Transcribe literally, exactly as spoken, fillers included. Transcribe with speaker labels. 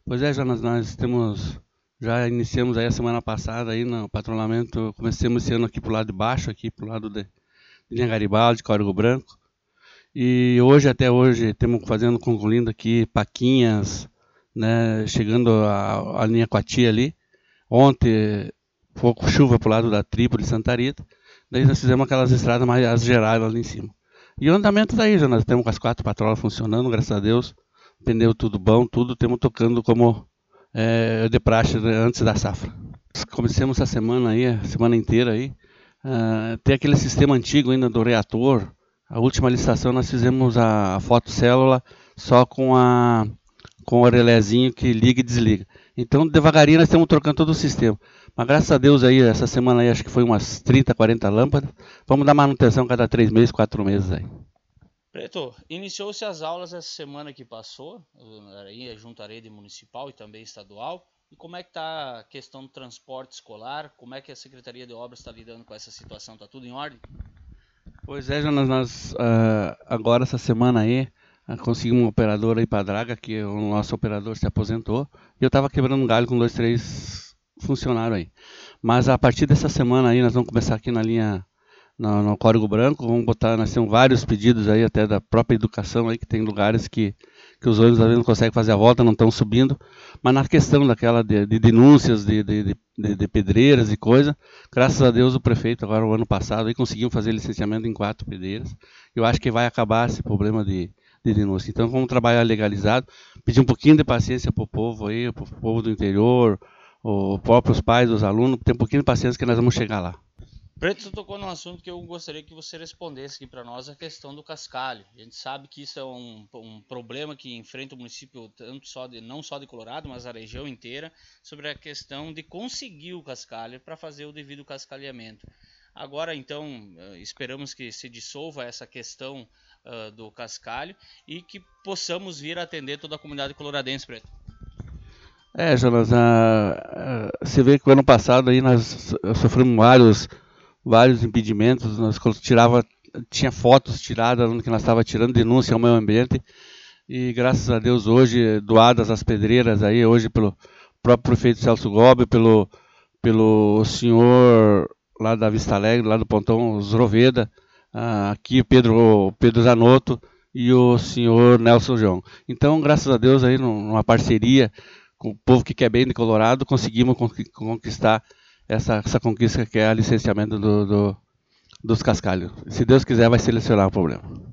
Speaker 1: Pois é, Jonas, nós temos, já iniciamos aí a semana passada aí no patrulhamento, começamos esse ano aqui pro lado de baixo, aqui pro lado de Linha Garibaldi, Código Branco. E hoje, até hoje, estamos fazendo, concluindo aqui Paquinhas, né, chegando a, a linha Coati ali. Ontem, pouco chuva pro lado da Trípoli, Santa Rita. Daí nós fizemos aquelas estradas mais gerais ali em cima. E o andamento daí, já nós temos com as quatro patrolas funcionando, graças a Deus. Pneu tudo bom, tudo temos tocando como é, de praxe antes da safra. Começamos essa semana aí, a semana inteira aí. Uh, tem aquele sistema antigo ainda do reator. A última licitação nós fizemos a, a fotocélula só com a com o relézinho que liga e desliga. Então devagarinho nós estamos trocando todo o sistema. Mas graças a Deus aí, essa semana aí acho que foi umas trinta, quarenta lâmpadas. Vamos dar manutenção cada três meses, quatro meses aí.
Speaker 2: Preto, iniciou-se as aulas essa semana que passou, aí junto à rede municipal e também estadual. E como é que está a questão do transporte escolar? Como é que a Secretaria de Obras está lidando com essa situação? Está tudo em ordem?
Speaker 1: Pois é, Jonas, nós uh, agora essa semana aí uh, conseguimos um operador aí para Draga, que o nosso operador se aposentou. E eu estava quebrando um galho com dois, três funcionários aí. Mas a partir dessa semana aí nós vamos começar aqui na linha No, no Código Branco, vamos botar, nós temos vários pedidos aí, até da própria educação aí, que tem lugares que, que os ônibus às vezes não conseguem fazer a volta, não estão subindo, mas na questão daquela de, de denúncias de, de, de, de pedreiras e coisa, graças a Deus o prefeito, agora o ano passado, aí conseguiu fazer licenciamento em quatro pedreiras, eu acho que vai acabar esse problema de, de denúncia. Então vamos trabalhar legalizado, pedir um pouquinho de paciência para o povo aí, para o povo do interior, os próprios pais dos alunos, ter um pouquinho de paciência que nós vamos chegar lá.
Speaker 2: Preto, você tocou num assunto que eu gostaria que você respondesse aqui para nós, a questão do cascalho. A gente sabe que isso é um, um problema que enfrenta o município, tanto só de, não só de Colorado, mas a região inteira, sobre a questão de conseguir o cascalho para fazer o devido cascalhamento. Agora, então, esperamos que se dissolva essa questão uh, do cascalho e que possamos vir a atender toda a comunidade coloradense, Preto.
Speaker 1: É, Jonas, a, a, você vê que o ano passado aí nós sofremos vários... vários impedimentos, nós tirava, tinha fotos tiradas que nós estávamos tirando, denúncia ao meio ambiente, e graças a Deus hoje, doadas as pedreiras aí, hoje pelo próprio prefeito Celso Gobi, pelo, pelo senhor lá da Vista Alegre, lá do Pontão Zroveda, aqui Pedro, Pedro Zanotto e o senhor Nelson João. Então, graças a Deus aí, numa parceria com o povo que quer bem de Colorado, conseguimos conquistar Essa, essa conquista que é o licenciamento do, do, dos cascalhos. Se Deus quiser, vai solucionar o problema.